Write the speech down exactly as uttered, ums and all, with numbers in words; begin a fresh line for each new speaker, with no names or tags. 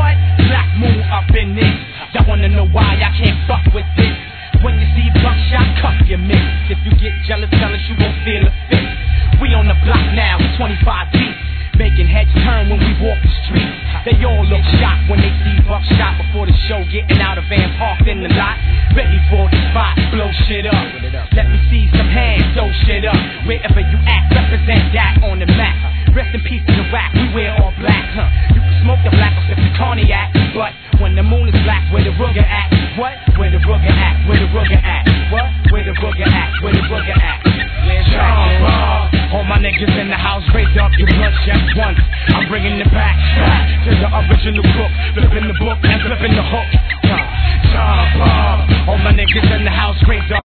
What? Black moon up in this. Y'all wanna know why I can't fuck with this? When you see buckshot, cuff your miss. If you get jealous, tell us you won't feel a fit. We on the block now, twenty-five deep, making heads turn when we walk the street. They all look shocked when they see buckshot before the show, getting out of van parked in the lot, ready for the spot, blow shit up. Let me see some hands, throw shit up. Wherever you at, represent that on the map. Rest in peace to the rap, we wear all black, huh? You can smoke the black or sip the cognac, but when the moon is black, where the rugger at? What? Where the rugger at? Where the rugger at? What? Where the rugger at? Where the rugger at? Jump up. All my niggas in the house, raise up your blood just once. I'm bringing it back, back to the original crook, flipping the book and flipping the hook. Jump up. All my niggas in the house, raise up.